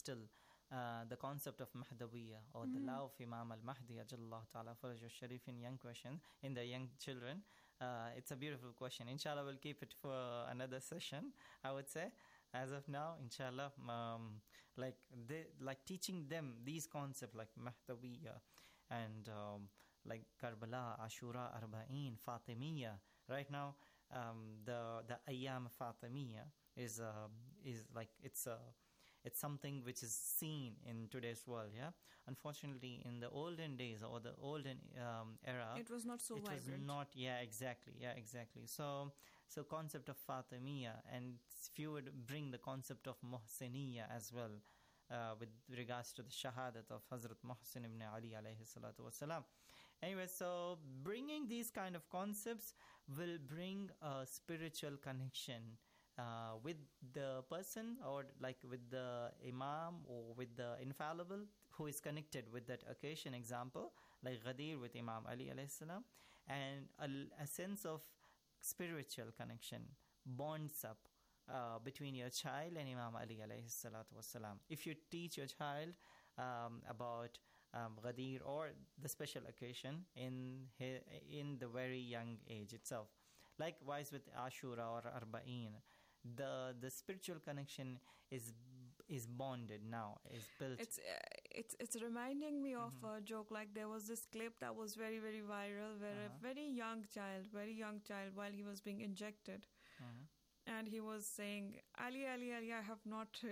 instill the concept of Mahdawiyya, or the love of Imam al-Mahdi Ajallahu Ta'ala Faraj al-Sharif in the young children. It's a beautiful question. Inshallah, we'll keep it for another session, I would say. As of now, inshallah, like teaching them these concepts like Mahdawiyya and like Karbala, Ashura, Arba'in, Fatimiyya. Right now, the Ayyam Fatimiyya is like it's something which is seen in today's world. Yeah, unfortunately, in the olden days or the olden era, it was not so vibrant. It was not. Yeah, exactly. So concept of Fatimiyya, and if you would bring the concept of Muhsiniyya as well, with regards to the shahadat of Hazrat Muhsin ibn Ali alayhi salatu wasalam. Anyway, so bringing these kind of concepts will bring a spiritual connection with the person, or like with the imam or with the infallible who is connected with that occasion. Example, like Ghadir with Imam Ali alayhi salam, and a sense of spiritual connection bonds up between your child and Imam Ali alayhi salatu wasalam. If you teach your child about Ghadir or the special occasion in the very young age itself, likewise with Ashura or Arba'in, the spiritual connection is bonded now, is built. It's reminding me of a joke. Like there was this clip that was very, very viral where a very young child, while he was being injected, and he was saying, Ali, I have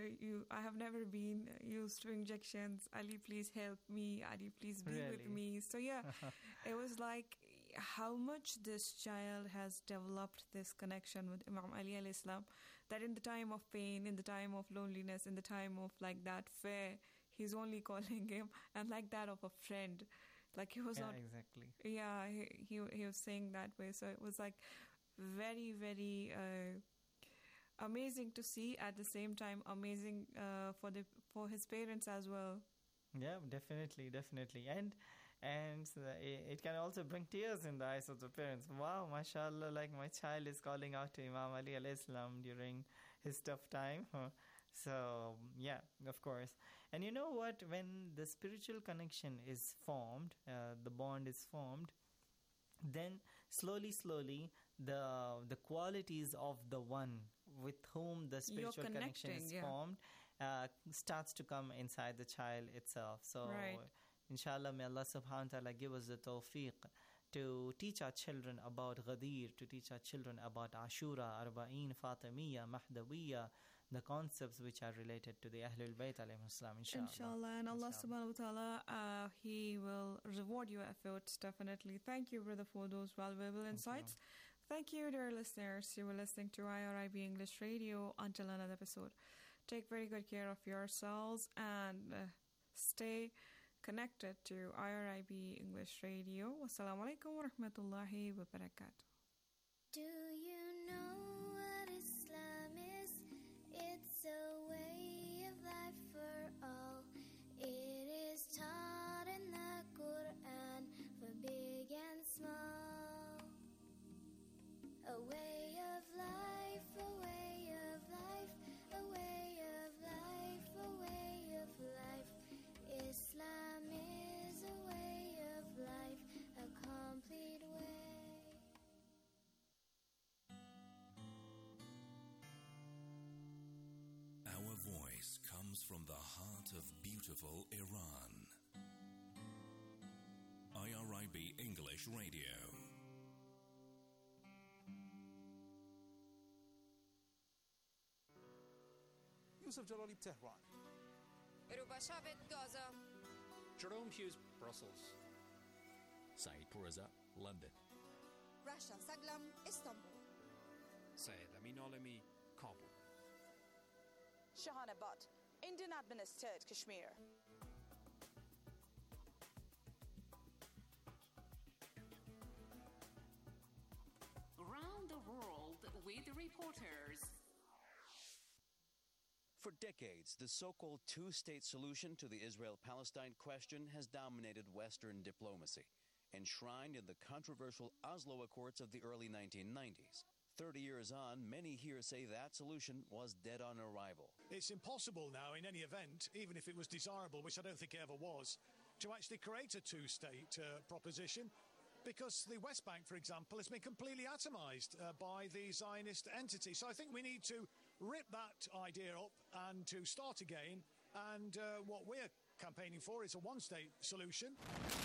never been used to injections. Ali, please help me. Ali, please be with me. So yeah, it was like how much this child has developed this connection with Imam Ali alayhi salam, that in the time of pain, in the time of loneliness, in the time of like that fear, he's only calling him, and like that of a friend. Like he was not exactly. Yeah, he was saying that way. So it was like very, very amazing to see, at the same time amazing for his parents as well. Yeah, definitely, and it can also bring tears in the eyes of the parents. Wow, mashallah, like my child is calling out to Imam Ali alayhi salam during his tough time. So yeah, of course. And you know what, when the spiritual connection is formed, the bond is formed, then slowly the qualities of the one with whom the spiritual connection is formed starts to come inside the child itself. So inshallah, may Allah subhanahu wa ta'ala give us the tawfiq to teach our children about Ghadir, to teach our children about Ashura, Arba'in, Fatimiyya, Mahdawiyya, the concepts which are related to the Ahlul Bayt alayhim salam, inshallah. And Allah subhanahu wa ta'ala, He will reward your efforts, definitely. Thank you, brother, for those valuable insights. Thank you, dear listeners. You were listening to IRIB English Radio. Until another episode, take very good care of yourselves and stay connected to IRIB English Radio. Wassalamu alaikum wa rahmatullahi wa barakatuh. Do you know what Islam is? It's a way of life for all. It is taught in the Quran for big and small. A way of life, a way of life, a way of life, a way of life. Islam is a way of life, a complete way. Our voice comes from the heart of beautiful Iran. IRIB English Radio. Yusuf Jalali, Tehran. Ruba Shavit, Gaza. Jerome Hughes, Brussels. Saeed Poureza, London. Rasha Saglam, Istanbul. Syed Amin Alami, Kabul. Shahana Butt, Indian administered Kashmir. Around the world with reporters. For decades, the so-called two-state solution to the Israel-Palestine question has dominated Western diplomacy, enshrined in the controversial Oslo Accords of the early 1990s. 30 years on, many here say that solution was dead on arrival. It's impossible now in any event, even if it was desirable, which I don't think it ever was, to actually create a two-state proposition, because the West Bank, for example, has been completely atomized by the Zionist entity. So I think we need to rip that idea up and to start again. And what we're campaigning for is a one-state solution.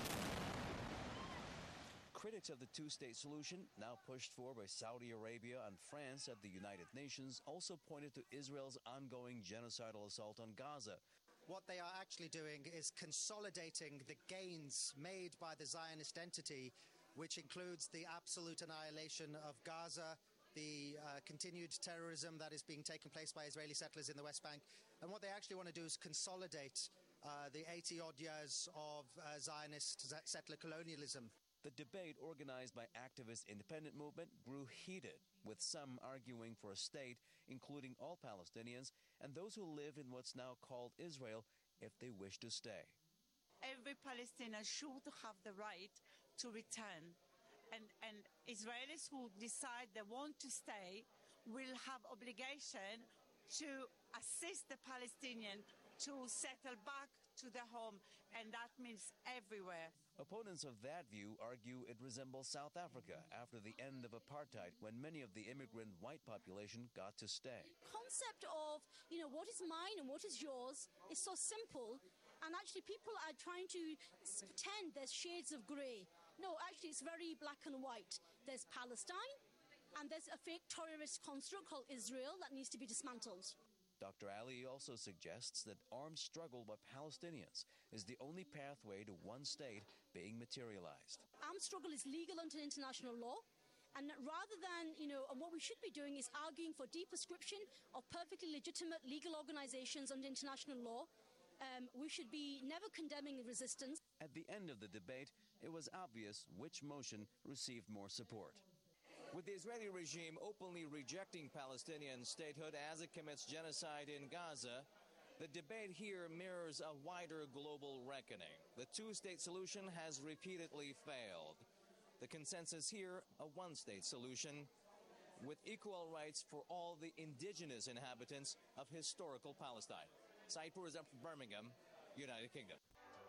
Critics of the two-state solution, now pushed for by Saudi Arabia and France at the United Nations, also pointed to Israel's ongoing genocidal assault on Gaza. What they are actually doing is consolidating the gains made by the Zionist entity, which includes the absolute annihilation of Gaza, the continued terrorism that is being taken place by Israeli settlers in the West Bank. And what they actually want to do is consolidate the 80-odd years of Zionist settler colonialism. The debate, organized by activist independent movement, grew heated, with some arguing for a state, including all Palestinians, and those who live in what's now called Israel, if they wish to stay. Every Palestinian should have the right to return. And Israelis who decide they want to stay will have obligation to assist the Palestinian to settle back to their home, and that means everywhere. Opponents of that view argue it resembles South Africa after the end of apartheid, when many of the immigrant white population got to stay. Concept of, what is mine and what is yours is so simple, and actually people are trying to pretend there's shades of grey. No, actually it's very black and white. There's Palestine, and there's a fake terrorist construct called Israel that needs to be dismantled. Dr. Ali also suggests that armed struggle by Palestinians is the only pathway to one state being materialized. Armed struggle is legal under international law, and rather than, what we should be doing is arguing for deprescription of perfectly legitimate legal organizations under international law. We should be never condemning resistance. At the end of the debate, it was obvious which motion received more support. With the Israeli regime openly rejecting Palestinian statehood as it commits genocide in Gaza, the debate here mirrors a wider global reckoning. The two-state solution has repeatedly failed. The consensus here, a one-state solution with equal rights for all the indigenous inhabitants of historical Palestine. Saeed Purza from Birmingham, United Kingdom.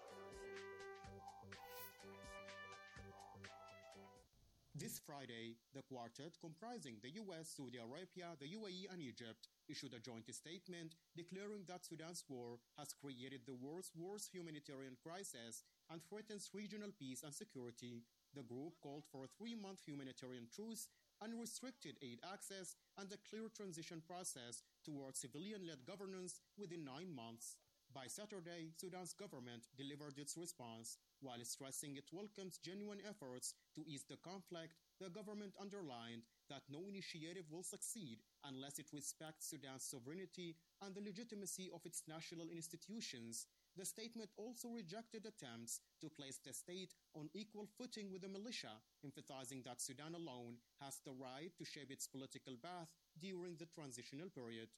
This Friday, the quartet comprising the US, Saudi Arabia, the UAE, and Egypt issued a joint statement declaring that Sudan's war has created the world's worst humanitarian crisis and threatens regional peace and security. The group called for a 3-month humanitarian truce, unrestricted aid access, and a clear transition process towards civilian-led governance within 9 months. By Saturday, Sudan's government delivered its response. While stressing it welcomes genuine efforts to ease the conflict, the government underlined that no initiative will succeed unless it respects Sudan's sovereignty and the legitimacy of its national institutions. The statement also rejected attempts to place the state on equal footing with the militia, emphasizing that Sudan alone has the right to shape its political path during the transitional period.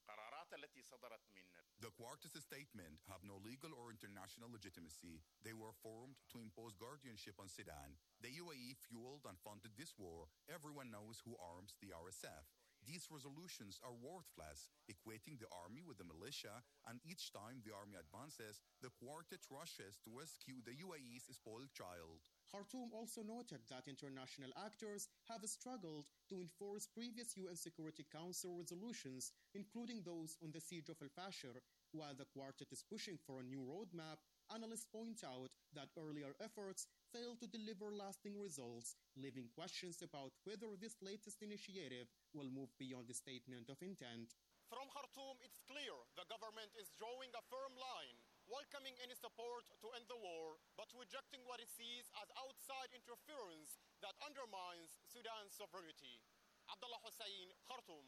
The quartet's statement have no legal or international legitimacy. They were formed to impose guardianship on Sudan. The UAE fueled and funded this war. Everyone knows who arms the RSF. These resolutions are worthless, equating the army with the militia, and each time the army advances, the quartet rushes to rescue the UAE's spoiled child. Khartoum also noted that international actors have struggled to enforce previous UN Security Council resolutions, including those on the siege of Al-Fashir. While the quartet is pushing for a new roadmap, analysts point out that earlier efforts failed to deliver lasting results, leaving questions about whether this latest initiative will move beyond the statement of intent. From Khartoum, it's clear the government is drawing a firm line, welcoming any support to end the war, but rejecting what it sees as outside interference that undermines Sudan's sovereignty. Abdullah Hussein, Khartoum.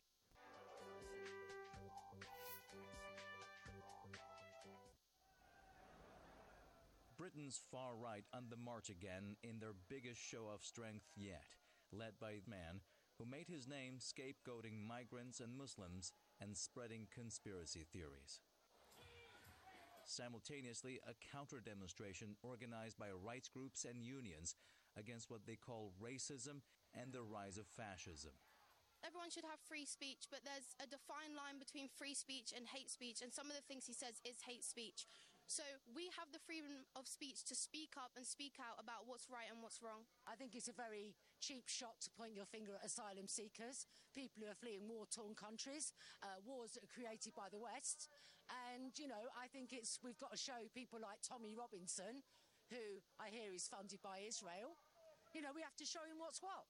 Britain's far right on the march again in their biggest show of strength yet, led by a man who made his name scapegoating migrants and Muslims and spreading conspiracy theories. Simultaneously, a counter-demonstration organized by rights groups and unions against what they call racism and the rise of fascism. everyone should have free speech, but there's a defined line between free speech and hate speech, and some of the things he says is hate speech. So we have the freedom of speech to speak up and speak out about what's right and what's wrong. I think it's a very cheap shot to point your finger at asylum seekers, people who are fleeing war-torn countries, wars that are created by the West. And, you know, I think we've got to show people like Tommy Robinson, who I hear is funded by Israel, you know, we have to show him what's what.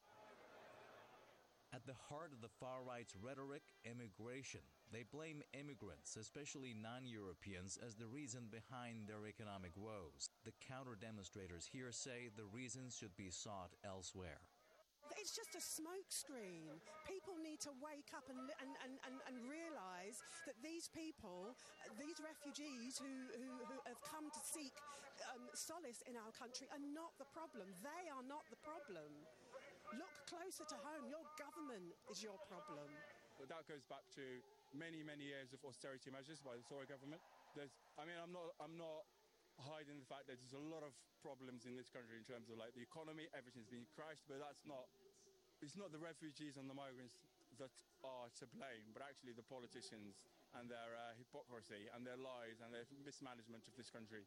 At the heart of the far-right's rhetoric, immigration. They blame immigrants, especially non-Europeans, as the reason behind their economic woes. The counter-demonstrators here say the reasons should be sought elsewhere. It's just a smokescreen. People need to wake up and realise that these people, these refugees who have come to seek solace in our country are not the problem. They are not the problem. Look closer to home. Your government is your problem. But that goes back to many years of austerity measures by the Tory government. I'm not hiding the fact that there's a lot of problems in this country in terms of like the economy. Everything's been crashed, but it's not the refugees and the migrants that are to blame, but actually the politicians and their hypocrisy and their lies and their mismanagement of this country.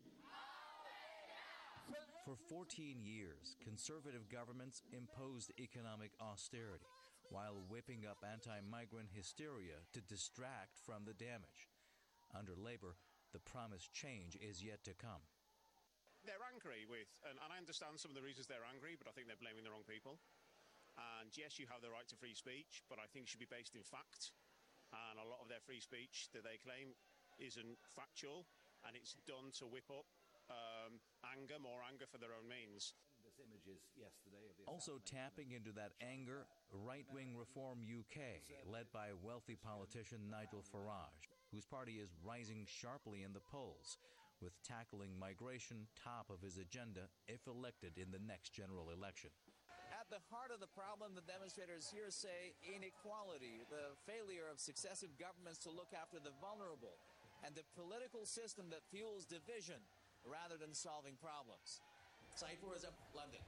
For 14 years, conservative governments imposed economic austerity while whipping up anti-migrant hysteria to distract from the damage. Under Labour, the promised change is yet to come. They're angry and I understand some of the reasons they're angry, but I think they're blaming the wrong people. And yes, you have the right to free speech, but I think it should be based in fact. And a lot of their free speech that they claim isn't factual, and it's done to whip up more anger for their own means. Also tapping into that anger, right-wing Reform UK, led by wealthy politician Nigel Farage, whose party is rising sharply in the polls, with tackling migration top of his agenda if elected in the next general election. At the heart of the problem, the demonstrators here say inequality, the failure of successive governments to look after the vulnerable, and the political system that fuels division rather than solving problems. Saeed Reza, London.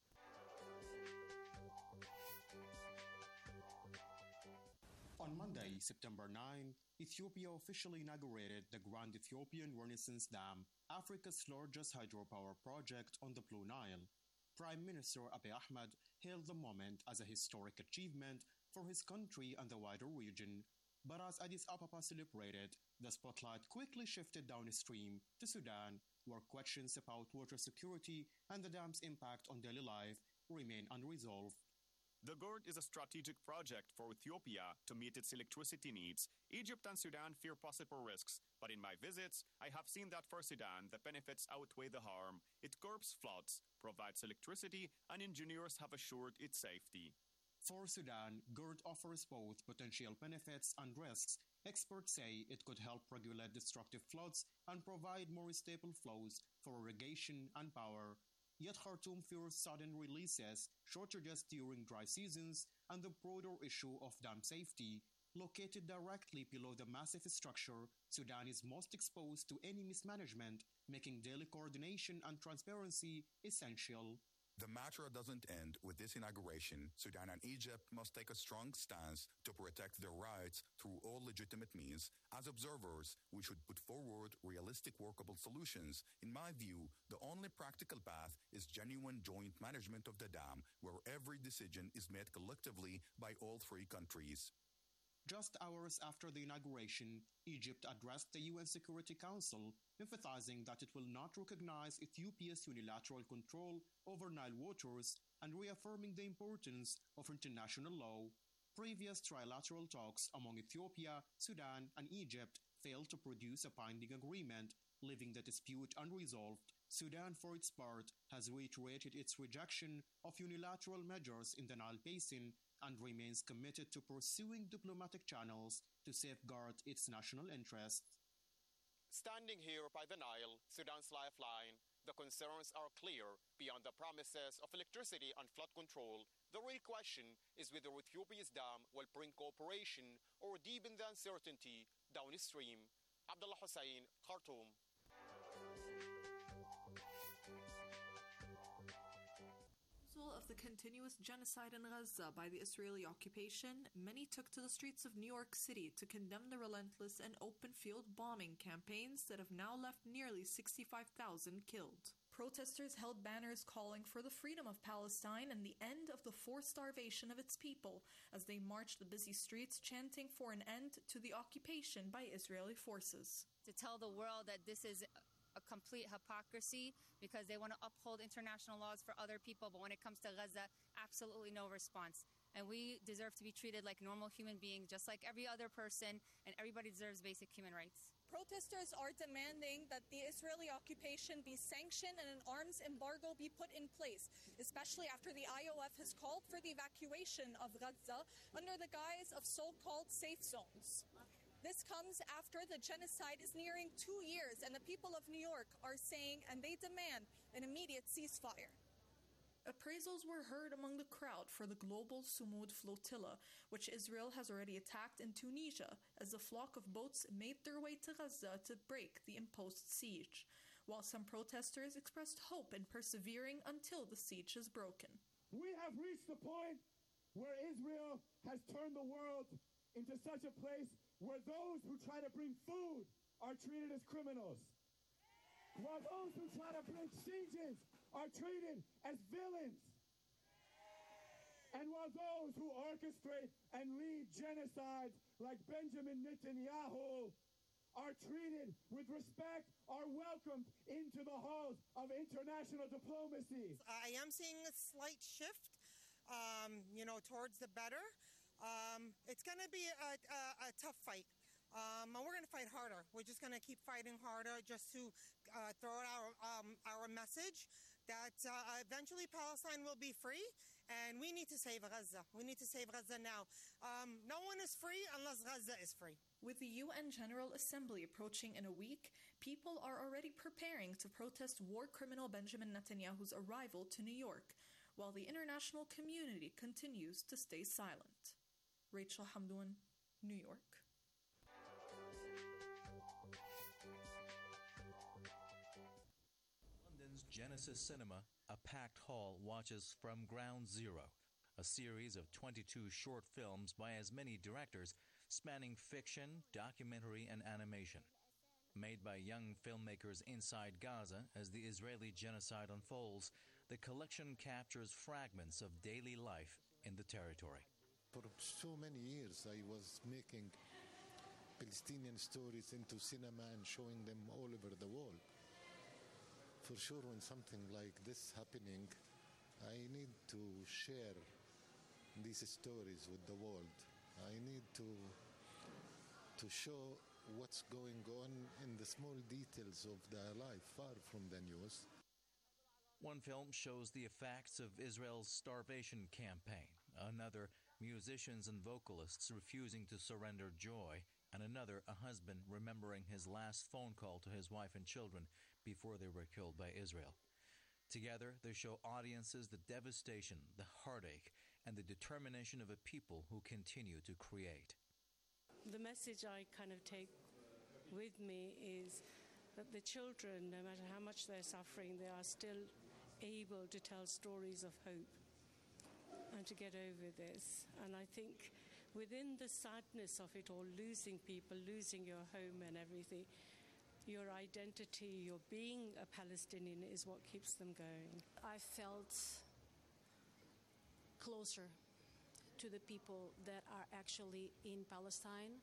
On Monday, September 9, Ethiopia officially inaugurated the Grand Ethiopian Renaissance Dam, Africa's largest hydropower project on the Blue Nile. Prime Minister Abiy Ahmed hailed the moment as a historic achievement for his country and the wider region. But as Addis Ababa celebrated, the spotlight quickly shifted downstream to Sudan, where questions about water security and the dam's impact on daily life remain unresolved. The GERD is a strategic project for Ethiopia to meet its electricity needs. Egypt and Sudan fear possible risks, but in my visits, I have seen that for Sudan, the benefits outweigh the harm. It curbs floods, provides electricity, and engineers have assured its safety. For Sudan, GERD offers both potential benefits and risks. Experts say it could help regulate destructive floods and provide more stable flows for irrigation and power. Yet Khartoum fears sudden releases, shortages during dry seasons, and the broader issue of dam safety. Located directly below the massive structure, Sudan is most exposed to any mismanagement, making daily coordination and transparency essential. The matter doesn't end with this inauguration. Sudan and Egypt must take a strong stance to protect their rights through all legitimate means. As observers, we should put forward realistic, workable solutions. In my view, the only practical path is genuine joint management of the dam, where every decision is made collectively by all three countries. Just hours after the inauguration, Egypt addressed the UN Security Council, emphasizing that it will not recognize Ethiopia's unilateral control over Nile waters and reaffirming the importance of international law. Previous trilateral talks among Ethiopia, Sudan, and Egypt failed to produce a binding agreement, leaving the dispute unresolved. Sudan, for its part, has reiterated its rejection of unilateral measures in the Nile Basin and remains committed to pursuing diplomatic channels to safeguard its national interests. Standing here by the Nile, Sudan's lifeline, the concerns are clear. Beyond the promises of electricity and flood control, the real question is whether Ethiopia's dam will bring cooperation or deepen the uncertainty downstream. Abdullah Hussein, Khartoum. approval of the continuous genocide in Gaza by the Israeli occupation, many took to the streets of New York City to condemn the relentless and open-field bombing campaigns that have now left nearly 65,000 killed. Protesters held banners calling for the freedom of Palestine and the end of the forced starvation of its people as they marched the busy streets chanting for an end to the occupation by Israeli forces. To tell the world that this is a complete hypocrisy because they want to uphold international laws for other people, but when it comes to Gaza, absolutely no response. And we deserve to be treated like normal human beings, just like every other person, and everybody deserves basic human rights. Protesters are demanding that the Israeli occupation be sanctioned and an arms embargo be put in place, especially after the IOF has called for the evacuation of Gaza under the guise of so-called safe zones. This comes after the genocide is nearing 2 years, and the people of New York are saying, and they demand, an immediate ceasefire. Appraisals were heard among the crowd for the global Sumud flotilla, which Israel has already attacked in Tunisia, as a flock of boats made their way to Gaza to break the imposed siege, while some protesters expressed hope in persevering until the siege is broken. We have reached the point where Israel has turned the world into such a place where those who try to bring food are treated as criminals, while those who try to break sieges are treated as villains, and while those who orchestrate and lead genocides like Benjamin Netanyahu are treated with respect, are welcomed into the halls of international diplomacy. I am seeing a slight shift, towards the better. It's going to be a tough fight. And we're going to fight harder. We're just going to keep fighting harder just to throw out our message that eventually Palestine will be free, and we need to save Gaza. We need to save Gaza now. No one is free unless Gaza is free. With the UN General Assembly approaching in a week, people are already preparing to protest war criminal Benjamin Netanyahu's arrival to New York, while the international community continues to stay silent. Rachel Hamdoun, New York. London's Genesis Cinema, a packed hall, watches From Ground Zero, a series of 22 short films by as many directors spanning fiction, documentary, and animation. Made by young filmmakers inside Gaza as the Israeli genocide unfolds, the collection captures fragments of daily life in the territory. For so many years, I was making Palestinian stories into cinema and showing them all over the world. For sure, when something like this happening, I need to share these stories with the world. I need to show what's going on in the small details of their life, far from the news. One film shows the effects of Israel's starvation campaign, another musicians and vocalists refusing to surrender joy, and another a husband remembering his last phone call to his wife and children before they were killed by Israel. Together, they show audiences the devastation, the heartache, and the determination of a people who continue to create. The message I kind of take with me is that the children, no matter how much they're suffering, they are still able to tell stories of hope and to get over this. And I think within the sadness of it all, losing people, losing your home and everything, your identity, your being a Palestinian is what keeps them going. I felt closer to the people that are actually in Palestine,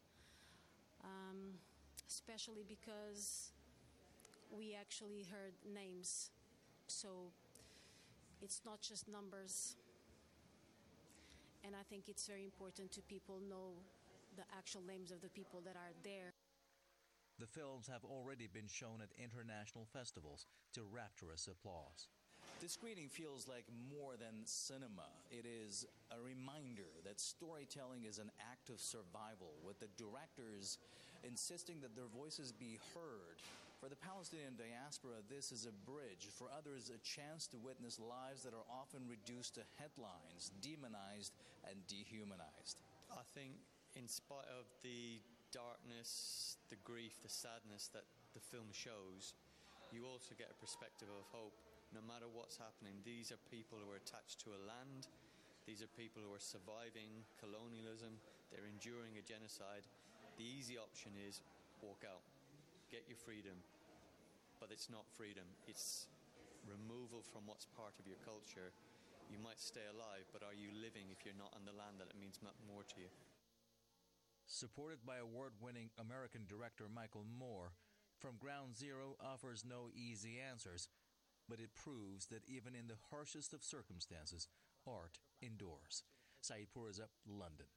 especially because we actually heard names. So it's not just numbers. And I think it's very important to people know the actual names of the people that are there. The films have already been shown at international festivals to rapturous applause. The screening feels like more than cinema. It is a reminder that storytelling is an act of survival, with the directors insisting that their voices be heard. For the Palestinian diaspora, this is a bridge. For others, a chance to witness lives that are often reduced to headlines, demonized and dehumanized. I think in spite of the darkness, the grief, the sadness that the film shows, you also get a perspective of hope. no matter what's happening. These are people who are attached to a land. These are people who are surviving colonialism. They're enduring a genocide. The easy option is walk out, get your freedom. But it's not freedom. It's removal from what's part of your culture. You might stay alive, but are you living if you're not on the land that it means more to you? Supported by award-winning American director Michael Moore, From Ground Zero offers no easy answers, but it proves that even in the harshest of circumstances, art endures. Saeed Poureza, London.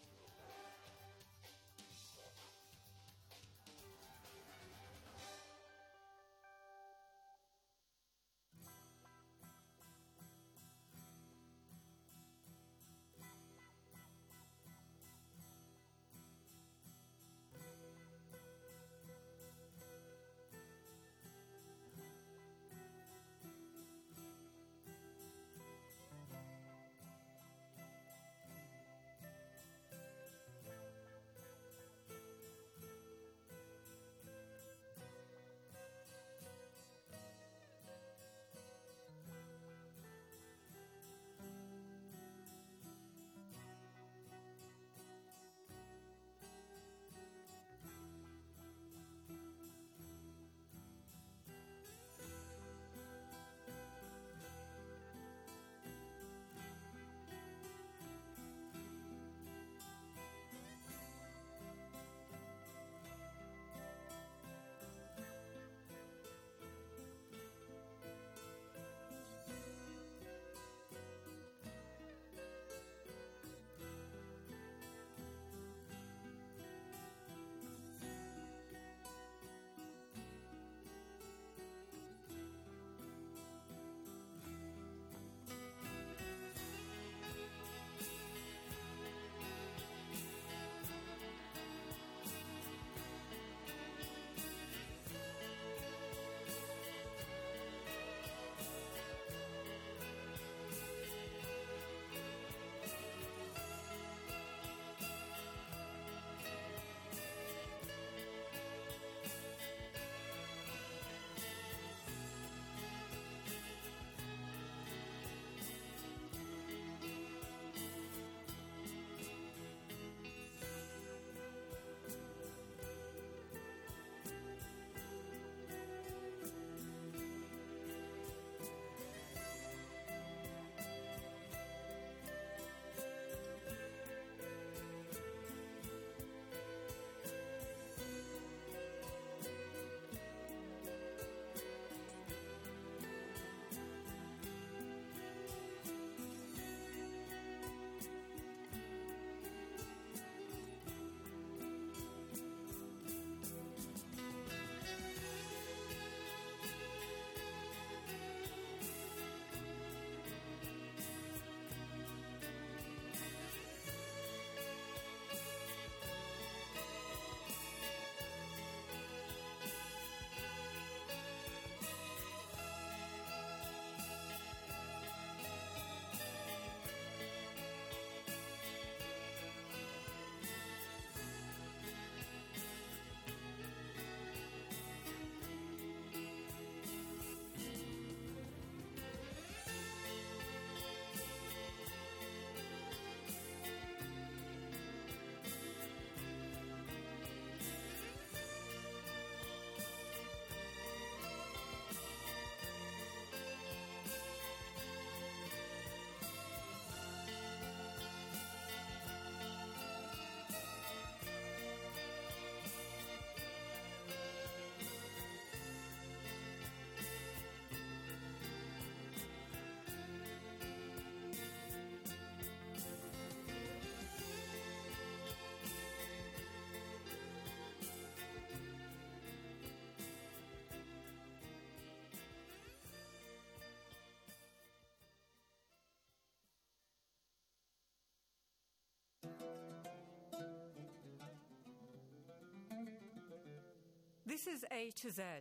This is A to Z.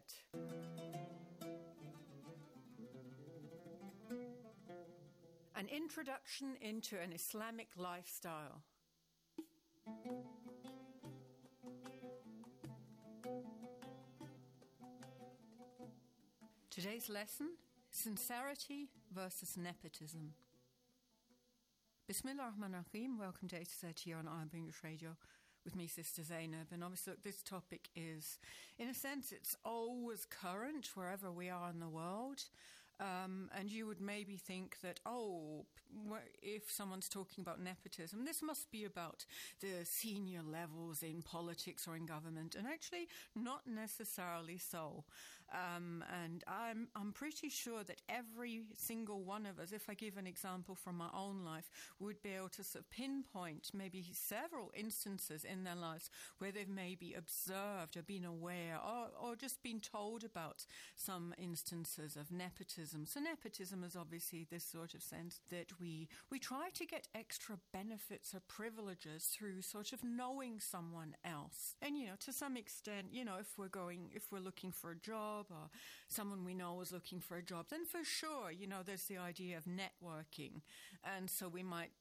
An introduction into an Islamic lifestyle. Today's lesson Sincerity versus nepotism. Bismillah ar-Rahman ar-Rahim. Welcome to A to Z here on Iron English Radio with me, Sister Zainab. And obviously, look, this topic is, in a sense, it's always current wherever we are in the world. And you would maybe think that, if someone's talking about nepotism, this must be about the senior levels in politics or in government, and actually not necessarily so. And I'm pretty sure that every single one of us, if I give an example from my own life, would be able to sort of pinpoint maybe several instances in their lives where they've maybe observed or been aware or just been told about some instances of nepotism. So nepotism is obviously this sort of sense that we try to get extra benefits or privileges through sort of knowing someone else. And, to some extent, if we're looking for a job or someone we know is looking for a job, then for sure, there's the idea of networking. And so we might,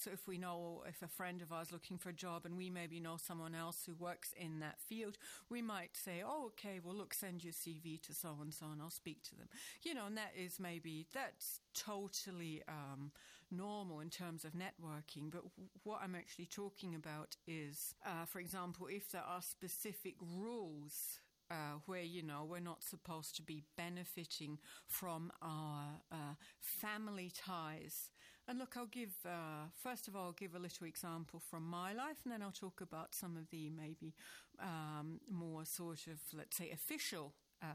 if a friend of ours looking for a job and we maybe know someone else who works in that field, we might say, okay, well, look, send your CV to so-and-so and I'll speak to them. And that's totally normal in terms of networking. But what I'm actually talking about is, for example, if there are specific rules where, we're not supposed to be benefiting from our family ties. And look, I'll give a little example from my life, and then I'll talk about some of the maybe more sort of, let's say, official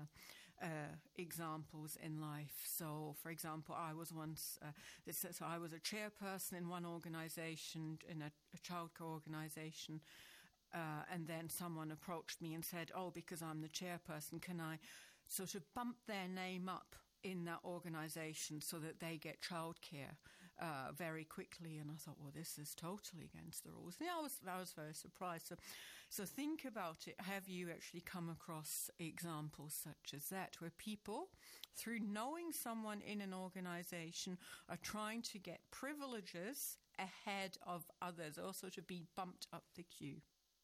examples in life. So, for example, I was once, I was a chairperson in one organization, in a childcare organization, and then someone approached me and said, because I'm the chairperson, can I sort of bump their name up in that organization so that they get childcare very quickly? And I thought, well, this is totally against the rules. And I was very surprised. So think about it. Have you actually come across examples such as that, where people, through knowing someone in an organization, are trying to get privileges ahead of others, or sort of be bumped up the queue?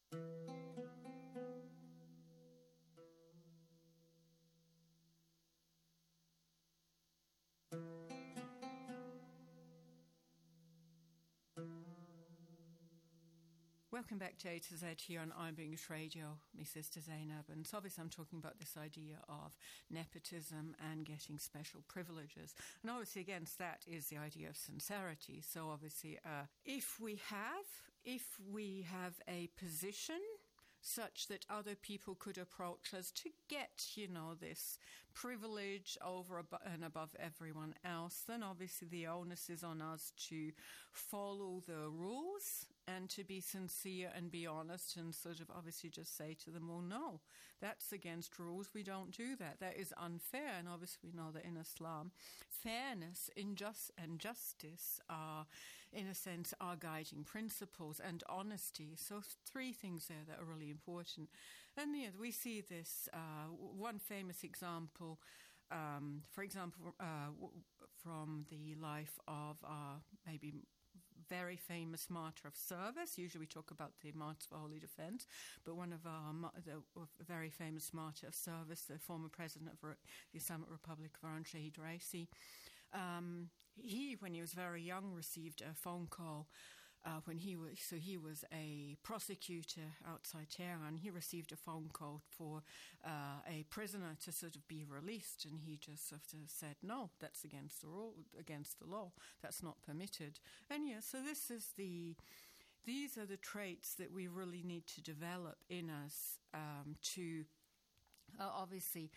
Welcome back to A to Z here on Iron English Radio, my sister Zainab. And so obviously I'm talking about this idea of nepotism and getting special privileges. And obviously against that is the idea of sincerity. So obviously if we have a position such that other people could approach us to get, this privilege over and above everyone else, then obviously the onus is on us to follow the rules and to be sincere and be honest and sort of obviously just say to them, well, no, that's against rules. We don't do that. That is unfair. And obviously we know that in Islam, fairness, and justice are, in a sense, our guiding principles, and honesty. So three things there that are really important. And we see this, one famous example, for example, from the life of maybe very famous martyr of service. Usually we talk about the martyrs for Holy Defense, but one of the very famous martyr of service, the former president of the Islamic Republic of Iran, Shahid Raisi, he, when he was very young, received a phone call he was a prosecutor outside Tehran. He received a phone call for a prisoner to sort of be released, and he just sort of said, no, that's against the rule, against the law. That's not permitted. And so these are the traits that we really need to develop in us to obviously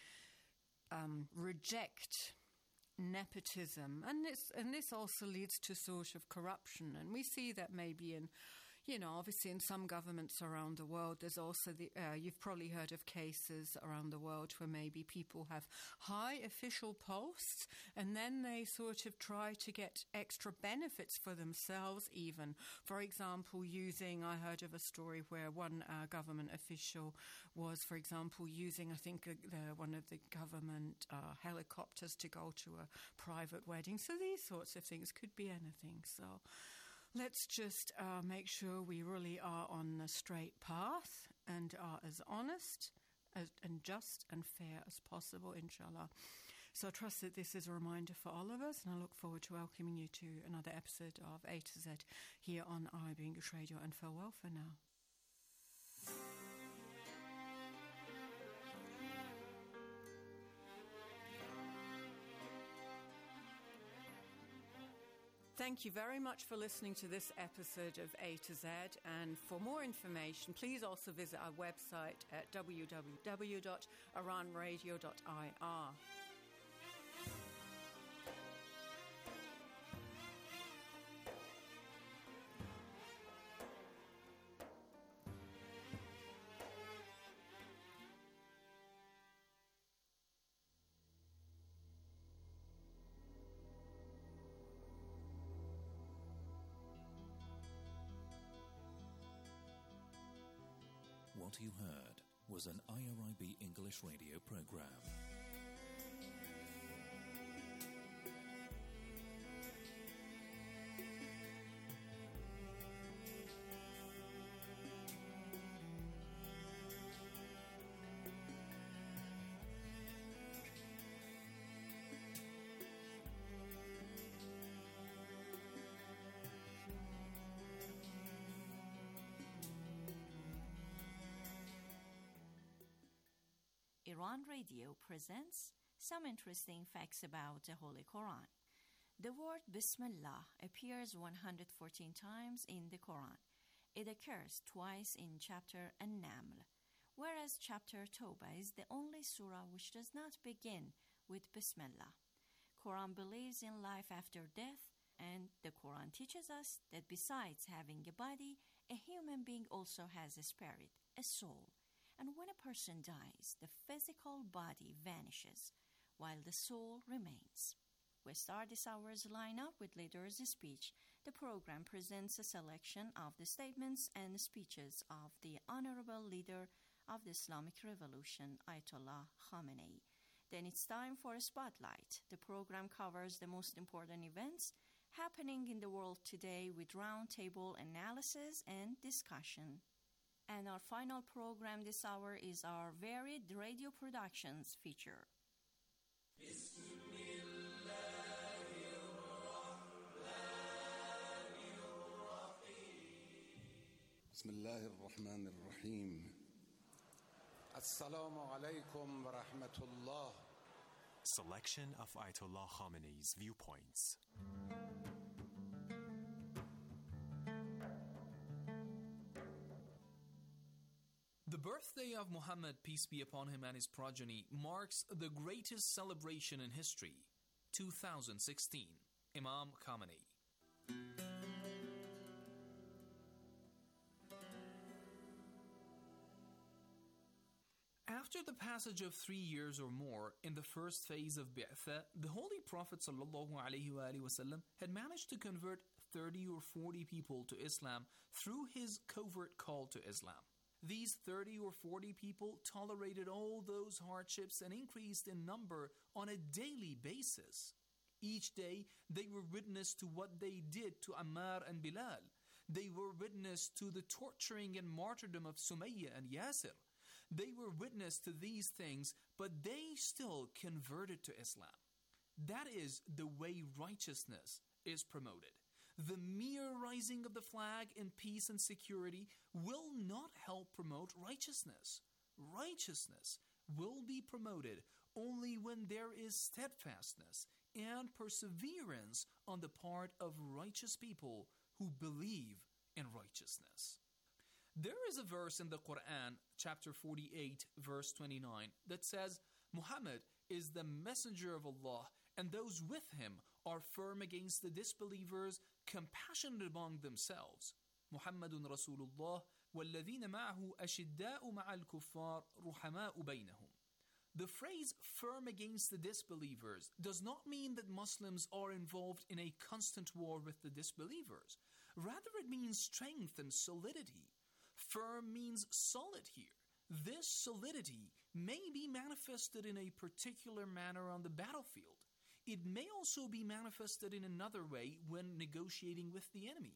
reject nepotism, and this also leads to sort of corruption, and we see that maybe in, obviously in some governments around the world. There's also you've probably heard of cases around the world where maybe people have high official posts and then they sort of try to get extra benefits for themselves even. For example, I heard of a story where one government official was, for example, using, I think, one of the government helicopters to go to a private wedding. So these sorts of things could be anything. So let's just make sure we really are on the straight path and are as honest and just and fair as possible, inshallah. So I trust that this is a reminder for all of us, and I look forward to welcoming you to another episode of A to Z here on Arabic English Radio, and farewell for now. Thank you very much for listening to this episode of A to Z, and for more information, please also visit our website at www.iranradio.ir. What you heard was an IRIB English radio program. Iran Radio presents some interesting facts about the Holy Quran. The word Bismillah appears 114 times in the Quran. It occurs twice in chapter An-Naml, whereas chapter Tawbah is the only surah which does not begin with Bismillah. Quran believes in life after death, and the Quran teaches us that besides having a body, a human being also has a spirit, a soul. And when a person dies, the physical body vanishes, while the soul remains. We start this hour's lineup with Leader's Speech. The program presents a selection of the statements and speeches of the Honorable Leader of the Islamic Revolution, Ayatollah Khamenei. Then it's time for a spotlight. The program covers the most important events happening in the world today with roundtable analysis and discussion. And our final program this hour is our varied radio productions feature. Bismillah ar-Rahman ar-Rahim. Assalamu alaikum wa rahmatullah. Selection of Ayatollah Khamenei's viewpoints. The birthday of Muhammad, peace be upon him, and his progeny marks the greatest celebration in history, 2016. Imam Khamenei. After the passage of 3 years or more in the first phase of Bi'tha, the Holy Prophet ﷺ had managed to convert 30 or 40 people to Islam through his covert call to Islam. These 30 or 40 people tolerated all those hardships and increased in number on a daily basis. Each day, they were witness to what they did to Ammar and Bilal. They were witness to the torturing and martyrdom of Sumayya and Yasir. They were witness to these things, but they still converted to Islam. That is the way righteousness is promoted. The mere rising of the flag in peace and security will not help promote righteousness. Righteousness will be promoted only when there is steadfastness and perseverance on the part of righteous people who believe in righteousness. There is a verse in the Quran, chapter 48, verse 29, that says, Muhammad is the messenger of Allah, and those with him are firm against the disbelievers, compassionate among themselves. Muhammadun Rasulullah, وَالَّذِينَ مَعَهُ أَشِدَّاءُ مَعَ الْكُفَّارِ رُحَمَاءُ بَيْنَهُم. The phrase firm against the disbelievers does not mean that Muslims are involved in a constant war with the disbelievers. Rather, it means strength and solidity. Firm means solid here. This solidity may be manifested in a particular manner on the battlefield. It may also be manifested in another way when negotiating with the enemy.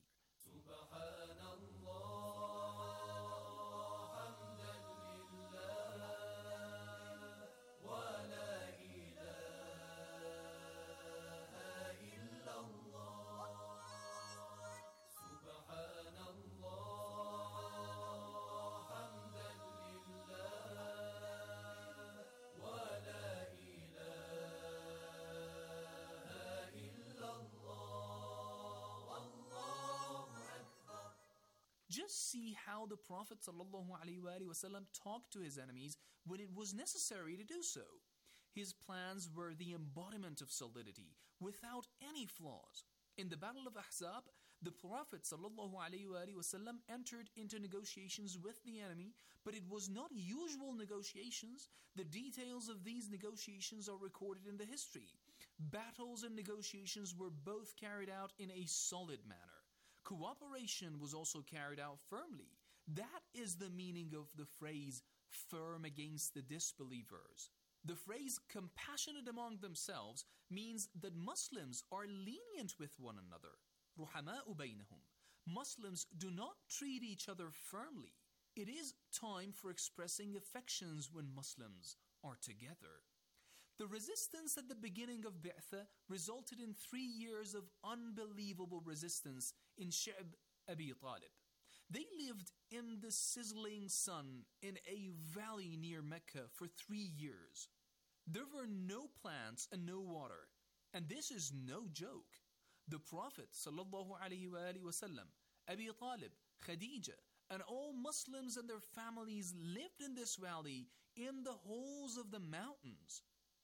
Just see how the Prophet ﷺ talked to his enemies when it was necessary to do so. His plans were the embodiment of solidity, without any flaws. In the Battle of Ahzab, the Prophet ﷺ entered into negotiations with the enemy, but it was not usual negotiations. The details of these negotiations are recorded in the history. Battles and negotiations were both carried out in a solid manner. Cooperation was also carried out firmly. That is the meaning of the phrase, firm against the disbelievers. The phrase, compassionate among themselves, means that Muslims are lenient with one another. رُحَمَاءُ بَيْنَهُمْ. Muslims do not treat each other firmly. It is time for expressing affections when Muslims are together. The resistance at the beginning of Bi'thah resulted in 3 years of unbelievable resistance in Shi'b Abi Talib. They lived in the sizzling sun in a valley near Mecca for 3 years. There were no plants and no water, and this is no joke. The Prophet ﷺ, Abi Talib, Khadija, and all Muslims and their families lived in this valley in the holes of the mountains.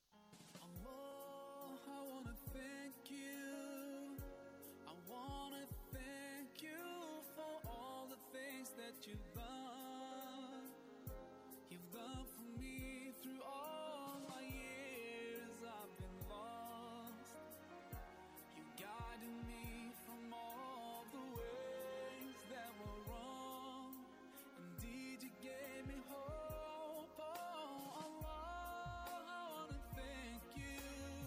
Allah, I want to thank you. I want to thank you for all the things that you've done. You've done for me through all my years I've been lost. You guided me from all the ways that were wrong. Indeed, you gave me hope. Oh, Allah, I want to thank you.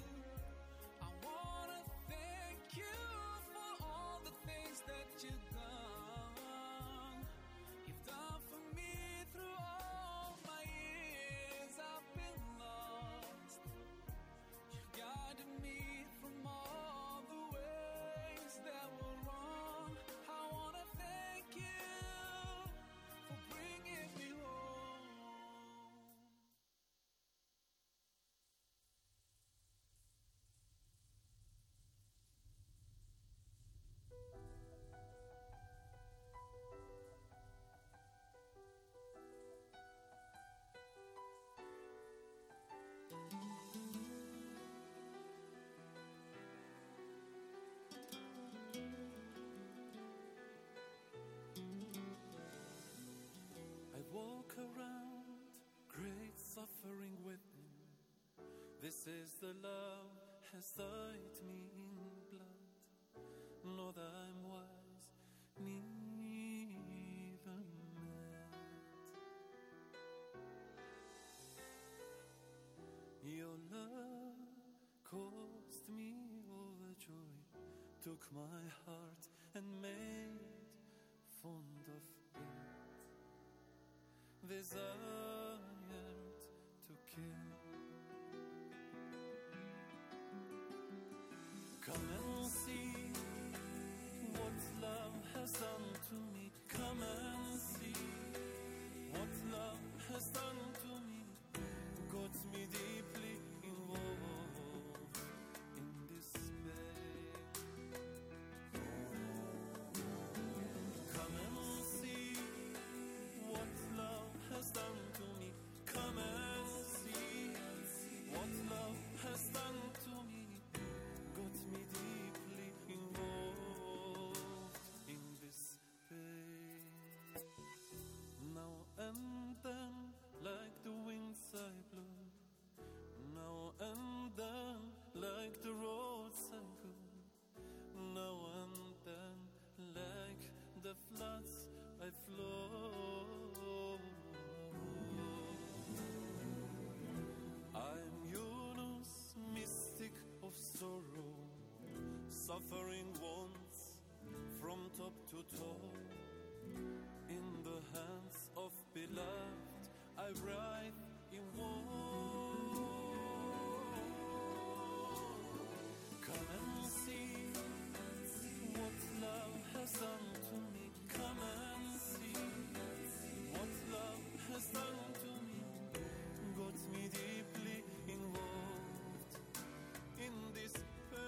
I want to thank you for all the things that you've done. You've done for me through all my years I've been lost. You guided me from all the ways that were wrong. I want to thank you for bringing me home. I walk around, great suffering within. This is the love has dyed me in blood. Lord, I'm wise, neither mad. Your love caused me all the joy, took my heart and made fond of it. Desired to kill. Come and see what love has done to me. Come and see what love has done to me. Got me deeply involved in despair. Come and see what love has done to me. Come and see what love has done to me. Got me deeply involved in this pain. Now and then, like the winds I blow. Now and then, like the roads I go. Now and then, like the floods I flow. I'm Yunus, mystic of sorrow, suffering once from top to toe. In the hands of beloved, I writhe in woe. Come and see what love has done to me. Come and see what love has done to me. Got me deeply involved in this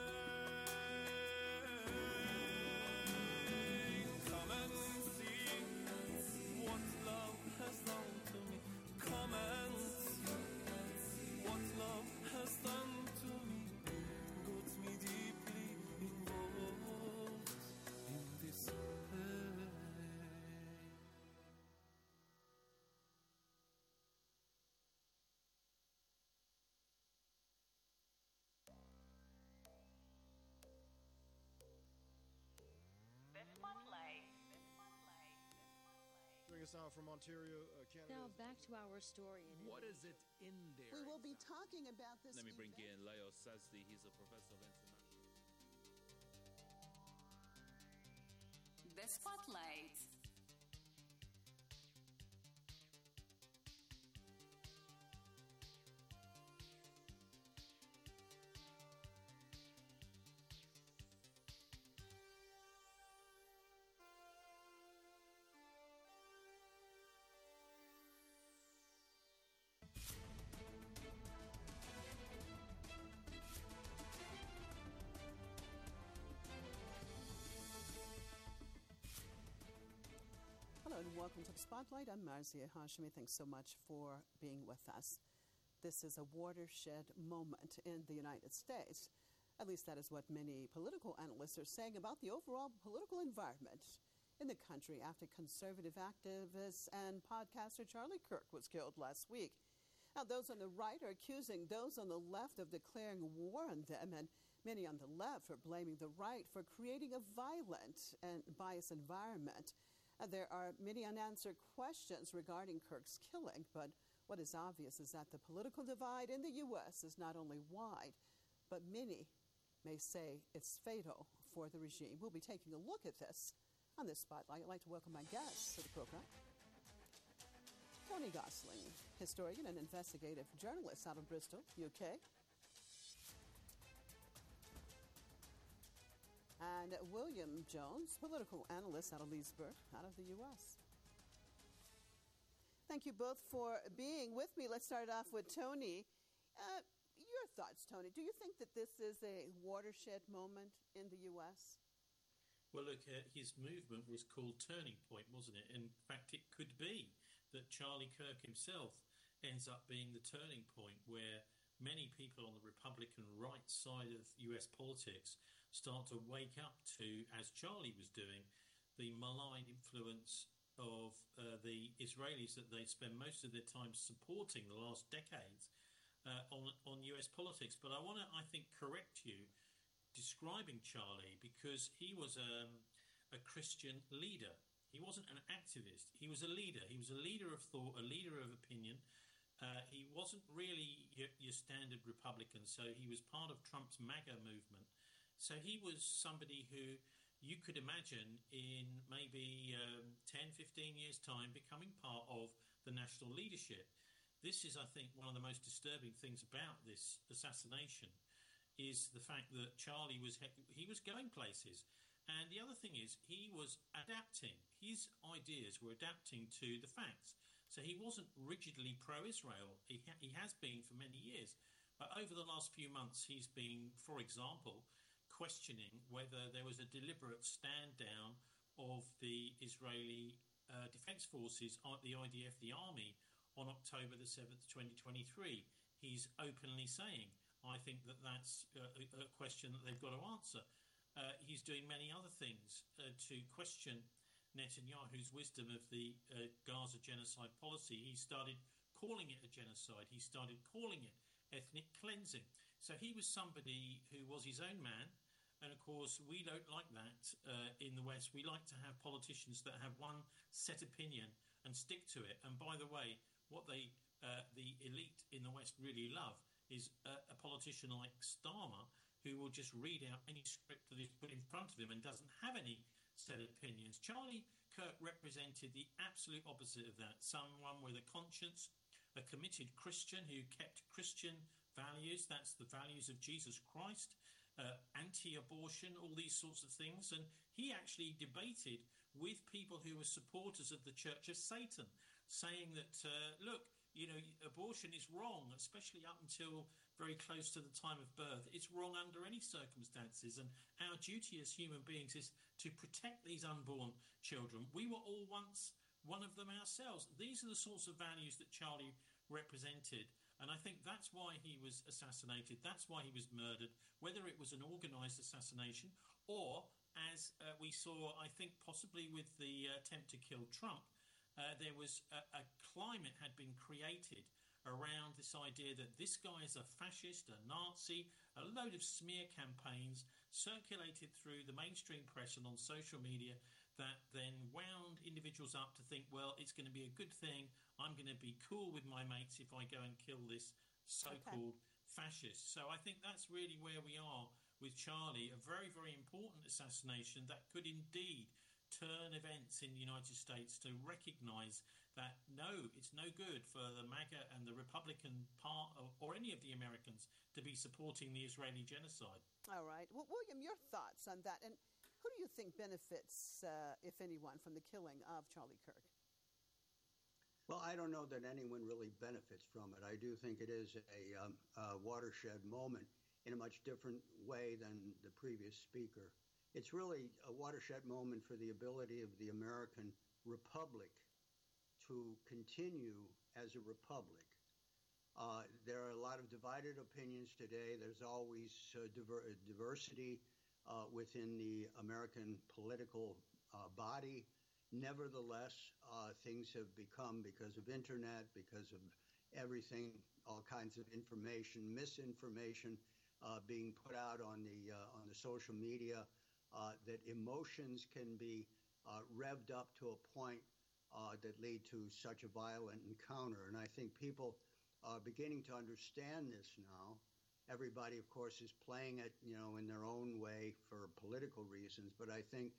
pain. Come and see us out from Ontario, Canada. Now back to our story. What is it in there? We will be talking about this. Let me bring in Leo Sazdi. He's a professor of international. The Spotlight. Hello and welcome to the Spotlight. I'm Marzia Hashimi. Thanks so much for being with us. This is a watershed moment in the United States. At least that is what many political analysts are saying about the overall political environment in the country after conservative activist and podcaster Charlie Kirk was killed last week. Now, those on the right are accusing those on the left of declaring war on them, and many on the left are blaming the right for creating a violent and biased environment. There are many unanswered questions regarding Kirk's killing, but what is obvious is that the political divide in the U.S. is not only wide, but many may say it's fatal for the regime. We'll be taking a look at this on this Spotlight. I'd like to welcome my guests to the program. Tony Gosling, historian and investigative journalist out of Bristol, UK. And William Jones, political analyst out of Leesburg, out of the U.S. Thank you both for being with me. Let's start off with Tony. Your thoughts, Tony. Do you think that this is a watershed moment in the U.S.? Well, look, his movement was called Turning Point, wasn't it? In fact, it could be that Charlie Kirk himself ends up being the turning point where many people on the Republican right side of U.S. politics start to wake up to, as Charlie was doing, the malign influence of the Israelis that they spend most of their time supporting the last decades on U.S. politics. But I want to, I think, correct you describing Charlie, because he was a Christian leader. He wasn't an activist. He was a leader. He was a leader of thought, a leader of opinion. He wasn't really your standard Republican, so he was part of Trump's MAGA movement. So he was somebody who you could imagine in maybe 10, 15 years' time becoming part of the national leadership. This is, I think, one of the most disturbing things about this assassination is the fact that Charlie was going places. And the other thing is he was adapting. His ideas were adapting to the facts. So he wasn't rigidly pro-Israel. He has been for many years. But over the last few months, he's been, for example, questioning whether there was a deliberate stand down of the Israeli Defense Forces, the IDF, the army, on October the 7th, 2023. He's openly saying, I think that that's a question that they've got to answer. He's doing many other things to question Netanyahu's wisdom of the Gaza genocide policy. He started calling it a genocide. He started calling it ethnic cleansing. So he was somebody who was his own man. And of course, we don't like that in the West. We like to have politicians that have one set opinion and stick to it. And by the way, what the elite in the West really love is a politician like Starmer, who will just read out any script that is put in front of him and doesn't have any set opinions. Charlie Kirk represented the absolute opposite of that. Someone with a conscience, a committed Christian who kept Christian values. That's the values of Jesus Christ. Anti-abortion, all these sorts of things. And he actually debated with people who were supporters of the Church of Satan, saying that, look, abortion is wrong, especially up until very close to the time of birth. It's wrong under any circumstances. And our duty as human beings is to protect these unborn children. We were all once one of them ourselves. These are the sorts of values that Charlie represented. And I think that's why he was assassinated. That's why he was murdered, whether it was an organised assassination or, as we saw, I think possibly with the attempt to kill Trump, there was a climate had been created around this idea that this guy is a fascist, a Nazi, a load of smear campaigns circulated through the mainstream press and on social media that then wound individuals up to think, well, it's going to be a good thing. I'm going to be cool with my mates if I go and kill this so-called fascist. So I think that's really where we are with Charlie, a very, very important assassination that could indeed turn events in the United States to recognise that, no, it's no good for the MAGA and the Republican part or any of the Americans to be supporting the Israeli genocide. All right. Well, William, your thoughts on that? And who do you think benefits, if anyone, from the killing of Charlie Kirk? Well, I don't know that anyone really benefits from it. I do think it is a watershed moment in a much different way than the previous speaker. It's really a watershed moment for the ability of the American republic to continue as a republic. There are a lot of divided opinions today. There's always diversity within the American political body. Nevertheless, things have become, because of internet, because of everything, all kinds of information, misinformation being put out on the social media, that emotions can be revved up to a point that lead to such a violent encounter. And I think people are beginning to understand this now. Everybody, of course, is playing it, in their own way for political reasons. But I think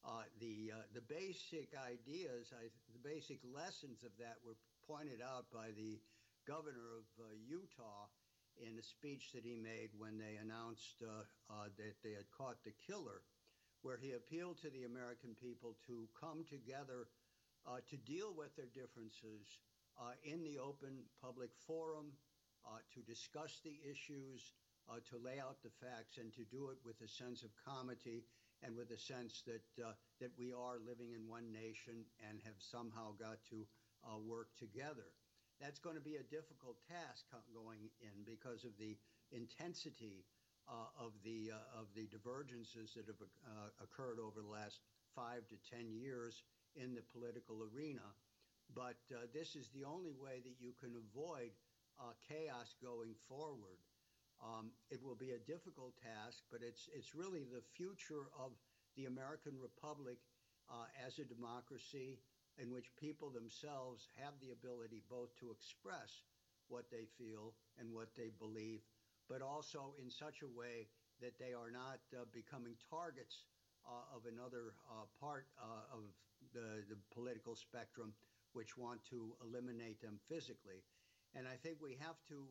the basic ideas, the basic lessons of that were pointed out by the governor of Utah in a speech that he made when they announced that they had caught the killer, where he appealed to the American people to come together to deal with their differences in the open public forum, to discuss the issues, to lay out the facts, and to do it with a sense of comity and with a sense that we are living in one nation and have somehow got to work together. That's going to be a difficult task going in because of the intensity of the divergences that have occurred over the last 5 to 10 years in the political arena. But this is the only way that you can avoid chaos going forward. It will be a difficult task, but it's really the future of the American Republic as a democracy in which people themselves have the ability both to express what they feel and what they believe, but also in such a way that they are not becoming targets of another part of the political spectrum which want to eliminate them physically. And I think we have to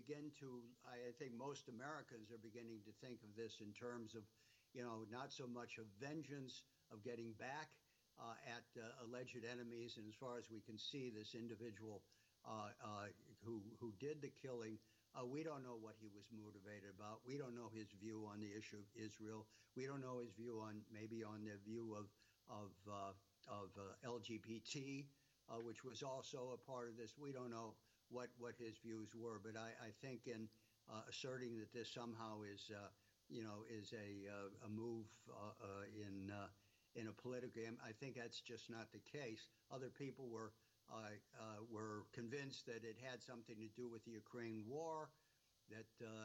I think most Americans are beginning to think of this in terms of, not so much of vengeance, of getting back at alleged enemies. And as far as we can see, this individual who did the killing, we don't know what he was motivated about. We don't know his view on the issue of Israel. We don't know his view on the view of LGBT, which was also a part of this. We don't know what his views were, but I think in asserting that this somehow is a move in a political game, I think that's just not the case. Other people were convinced that it had something to do with the Ukraine war, that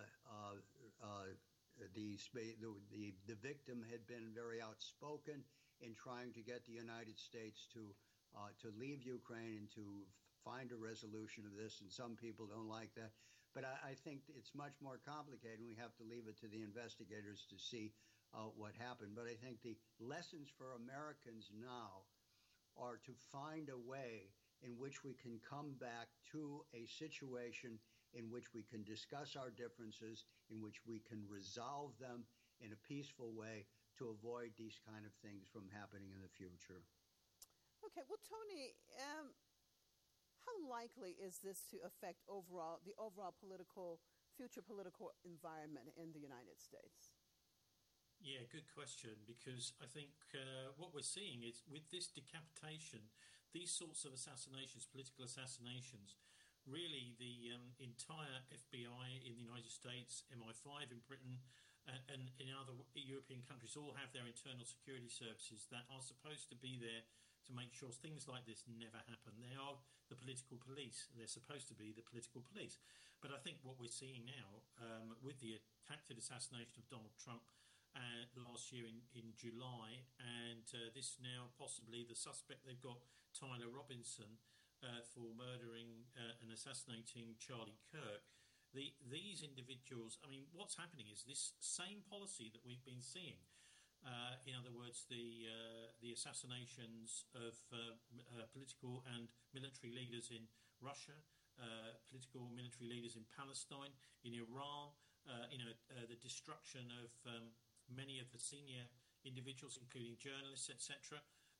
the victim had been very outspoken in trying to get the United States to leave Ukraine and to find a resolution of this, and some people don't like that. But I think it's much more complicated, and we have to leave it to the investigators to see what happened. But I think the lessons for Americans now are to find a way in which we can come back to a situation in which we can discuss our differences, in which we can resolve them in a peaceful way to avoid these kind of things from happening in the future. Okay, well, Tony, how likely is this to affect the overall future political environment in the United States? Yeah, good question, because I think what we're seeing is with this decapitation, these sorts of assassinations, political assassinations, really the entire FBI in the United States, MI5 in Britain, and in other European countries all have their internal security services that are supposed to be there to make sure things like this never happen. They are the political police. They're supposed to be the political police. But I think what we're seeing now with the attempted assassination of Donald Trump, last year in July, and this now possibly the suspect they've got, Tyler Robinson, for murdering and assassinating Charlie Kirk. These individuals, I mean, what's happening is this same policy that we've been seeing. In other words, the assassinations of political and military leaders in Russia, political military leaders in Palestine, in Iran, the destruction of many of the senior individuals, including journalists, etc.,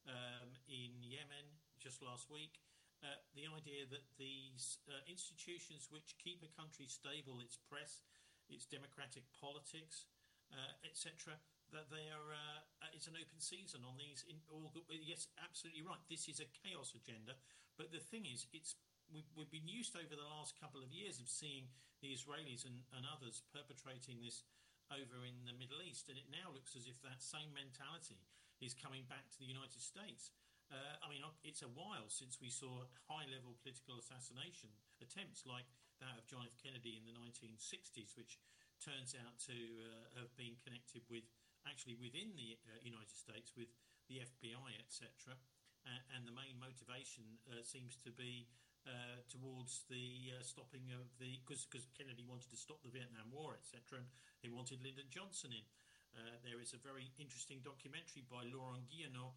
in Yemen just last week. The idea that these institutions which keep a country stable, its press, its democratic politics, etc., that they are it's an open season on these. Yes, absolutely right. This is a chaos agenda. But the thing is, we've been used over the last couple of years of seeing the Israelis and others perpetrating this over in the Middle East, and it now looks as if that same mentality is coming back to the United States. It's a while since we saw high-level political assassination attempts like that of John F. Kennedy in the 1960s, which turns out to have been connected with, actually within the United States, with the FBI, etc. And the main motivation seems to be towards the stopping of because Kennedy wanted to stop the Vietnam War, etc., and he wanted Lyndon Johnson in. There is a very interesting documentary by Laurent Guillenot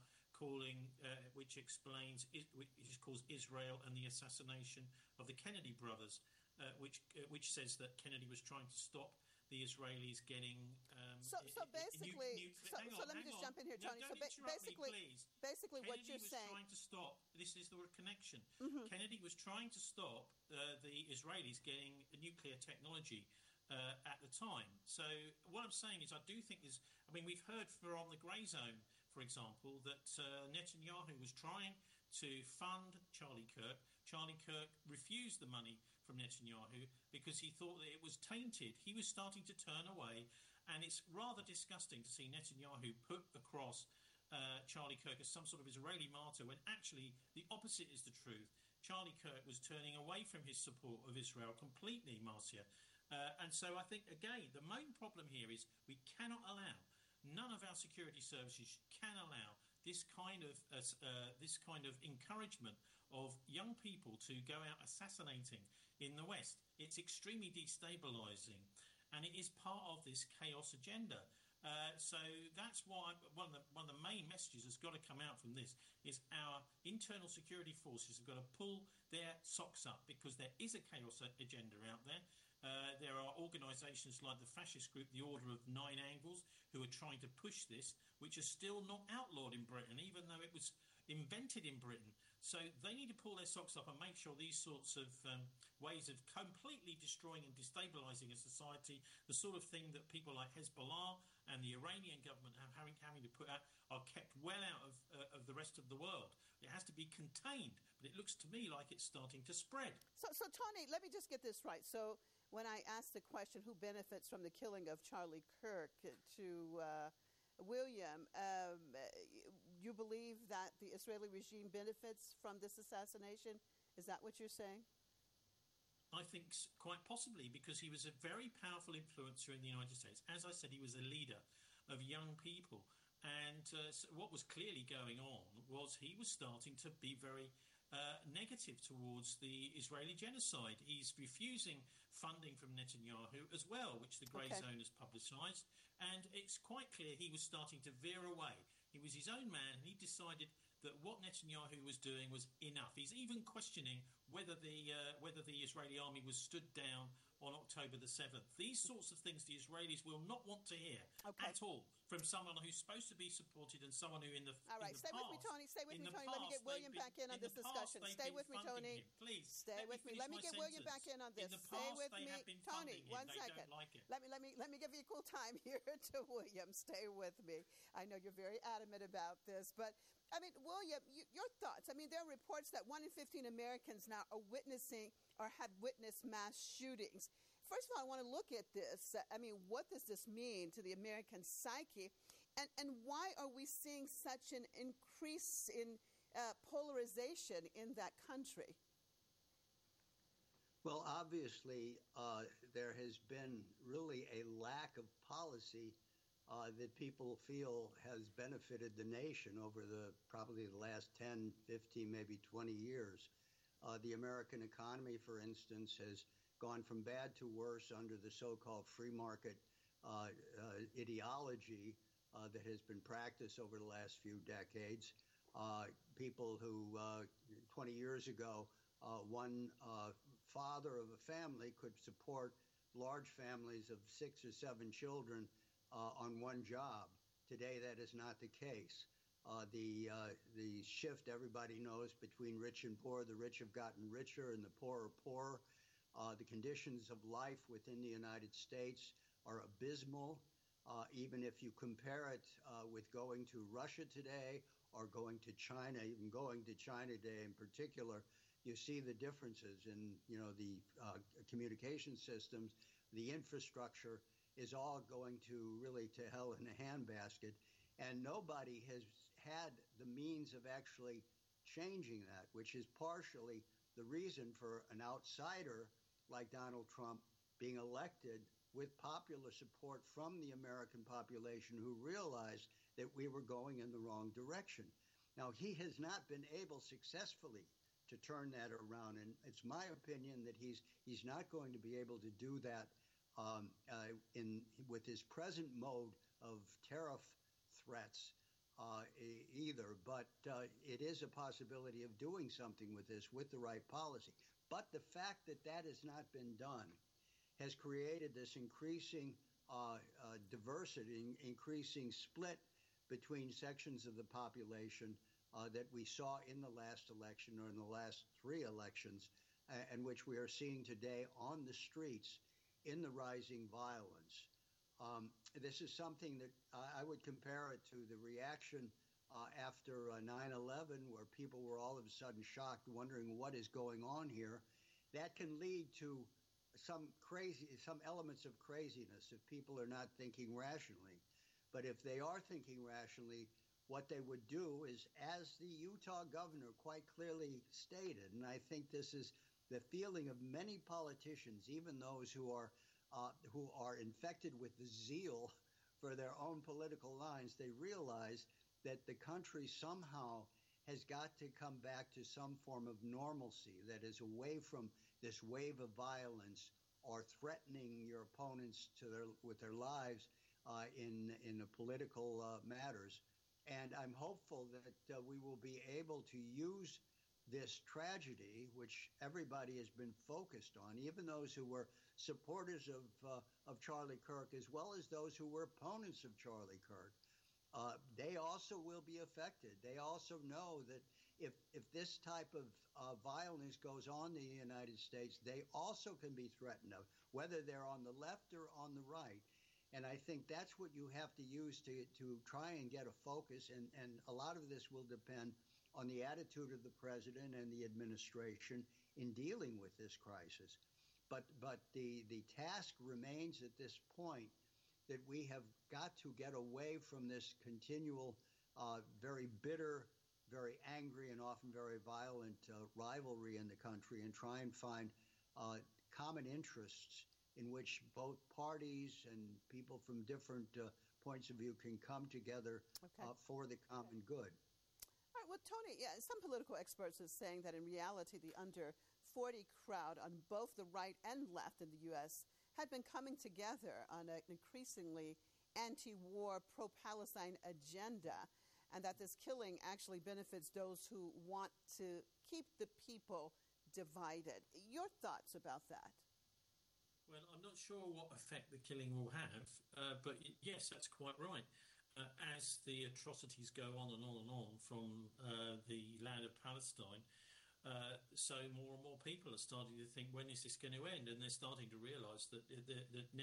which explains, which is called Israel and the Assassination of the Kennedy Brothers, which says that Kennedy was trying to stop the Israelis getting. So basically, let me just jump in here, Tony. No, basically, what you're saying. Kennedy was trying to stop. This is the connection. Mm-hmm. Kennedy was trying to stop the Israelis getting nuclear technology at the time. So what I'm saying is, I do think there's. I mean, we've heard from the Grey Zone, for example, that Netanyahu was trying to fund Charlie Kirk. Charlie Kirk refused the money from Netanyahu because he thought that it was tainted. He was starting to turn away, and it's rather disgusting to see Netanyahu put across Charlie Kirk as some sort of Israeli martyr, when actually the opposite is the truth. Charlie Kirk was turning away from his support of Israel completely, Marcia. And so I think, again, the main problem here is we cannot allow, none of our security services can allow this kind of encouragement of young people to go out assassinating in the West. It's extremely destabilising, and it is part of this chaos agenda. So that's why one of the main messages that's got to come out from this is our internal security forces have got to pull their socks up, because there is a chaos agenda out there. There are organisations like the fascist group, the Order of Nine Angles, who are trying to push this, which is still not outlawed in Britain, even though it was invented in Britain. So they need to pull their socks up and make sure these sorts of ways of completely destroying and destabilising a society, the sort of thing that people like Hezbollah and the Iranian government are having to put out, are kept well out of the rest of the world. It has to be contained, but it looks to me like it's starting to spread. So Tony, let me just get this right. So when I asked the question, who benefits from the killing of Charlie Kirk, to William, you believe that the Israeli regime benefits from this assassination? Is that what you're saying? I think quite possibly, because he was a very powerful influencer in the United States. As I said, he was a leader of young people. And so what was clearly going on was he was starting to be very negative towards the Israeli genocide. He's refusing funding from Netanyahu as well, which the Grey Zone has publicised. And it's quite clear he was starting to veer away. He was his own man, and he decided that what Netanyahu was doing was enough. He's even questioning whether the Israeli army was stood down on October the 7th. These sorts of things the Israelis will not want to hear at all from someone who's supposed to be supported and someone who in the All right, stay with me, Tony. Stay with me, Tony. Let me get William back in on this discussion. Stay with me, Tony. Please. Stay with me. Let me get William back in on this. Stay with me, Tony. 1 second. Let me give equal time here to William. Stay with me. I know you're very adamant about this, but I mean, William, your thoughts. I mean, there are reports that 1 in 15 Americans now are witnessing or have witnessed mass shootings. First of all, I want to look at this. I mean, what does this mean to the American psyche? And why are we seeing such an increase in polarization in that country? Well, obviously, there has been really a lack of policy that people feel has benefited the nation over probably the last 10, 15, maybe 20 years. The American economy, for instance, has gone from bad to worse under the so-called free market ideology that has been practiced over the last few decades. People who 20 years ago, one father of a family could support large families of 6 or 7 children on one job. Today, that is not the case. The shift everybody knows between rich and poor, the rich have gotten richer and the poor are poorer. The conditions of life within the United States are abysmal. Even if you compare it with going to Russia today or going to China, even going to China today in particular, you see the differences in the communication systems, the infrastructure is all going to really to hell in a handbasket. And nobody has had the means of actually changing that, which is partially the reason for an outsider like Donald Trump being elected with popular support from the American population who realized that we were going in the wrong direction. Now, he has not been able successfully to turn that around, and it's my opinion that he's not going to be able to do that with his present mode of tariff threats either, but it is a possibility of doing something with this with the right policy. But the fact that that has not been done has created this increasing diversity, increasing split between sections of the population that we saw in the last election or in the last 3 elections, and which we are seeing today on the streets in the rising violence. This is something that I would compare it to the reaction after 9/11, where people were all of a sudden shocked, wondering what is going on here. That can lead to some elements of craziness if people are not thinking rationally. But if they are thinking rationally, what they would do is, as the Utah governor quite clearly stated, and I think this is the feeling of many politicians, even those who are infected with the zeal for their own political lines, they realize that the country somehow has got to come back to some form of normalcy that is away from this wave of violence or threatening your opponents with their lives in the political matters. And I'm hopeful that we will be able to use this tragedy, which everybody has been focused on, even those who were supporters of Charlie Kirk, as well as those who were opponents of Charlie Kirk. They also will be affected. They also know that if this type of violence goes on in the United States, they also can be threatened of, whether they're on the left or on the right. And I think that's what you have to use to try and get a focus. And a lot of this will depend on the attitude of the president and the administration in dealing with this crisis. But the task remains at this point that we have got to get away from this continual, very bitter, very angry, and often very violent rivalry in the country, and try and find common interests in which both parties and people from different points of view can come together for the common good. All right, well, Tony, some political experts are saying that in reality, the under 40 crowd on both the right and left in the U.S. had been coming together on an increasingly anti-war, pro-Palestine agenda, and that this killing actually benefits those who want to keep the people divided. Your thoughts about that? Well, I'm not sure what effect the killing will have, but yes, that's quite right. As the atrocities go on and on and on from the land of Palestine, so more and more people are starting to think, when is this going to end? And they're starting to realise that